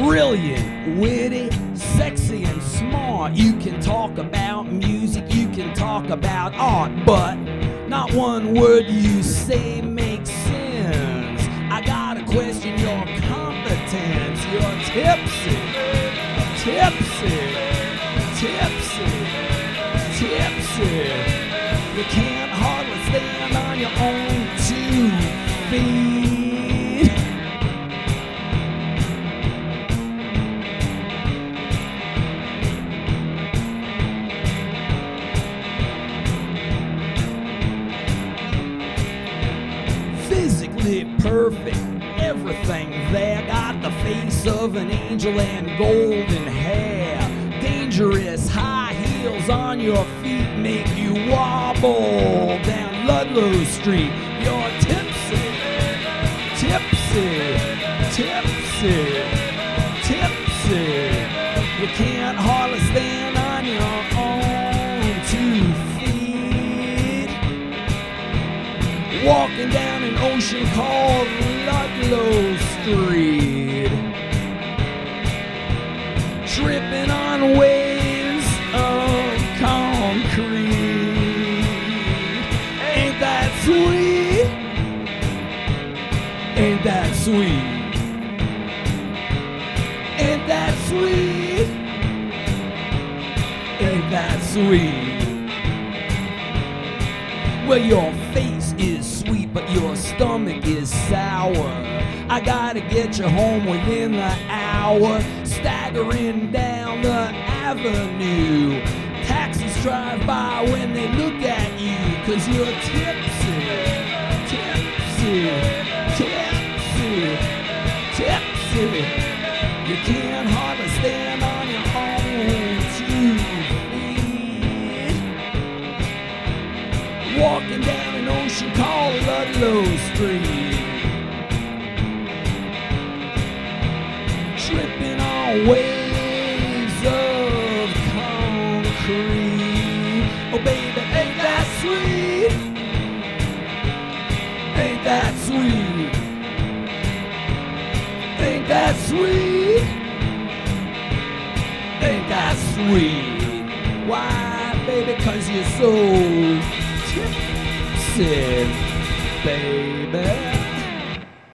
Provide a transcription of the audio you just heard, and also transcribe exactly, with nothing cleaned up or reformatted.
Brilliant, witty, sexy, and smart. You can talk about music, you can talk about art, but not one word you say makes sense. I gotta question your competence. You're tipsy, tipsy, tipsy, tipsy. You can't hardly stand on your own two feet. Physically perfect, everything there. Got the face of an angel and golden hair. Dangerous high heels on your feet make you wobble down Ludlow Street. You're tipsy, tipsy, tipsy, tipsy. You can't hardly stand on your own two feet. Walking down an ocean called Ludlow Street, tripping on waves of concrete. Ain't that sweet? Ain't that sweet? Ain't that sweet? Ain't that sweet? Well, your face is sweet, but your stomach is sour. I gotta get you home within the hour. Staggering down the avenue, taxis drive by when they look at you, 'cause you're tipsy, tipsy, tipsy, tipsy. You can't hardly stand on your own two feet. Walking down an ocean called Ludlow Street, tripping on waves of concrete. Oh baby, ain't that sweet? Ain't that sweet? Ain't that sweet? Ain't that sweet? Why, baby, 'cause you're so tipsy, baby.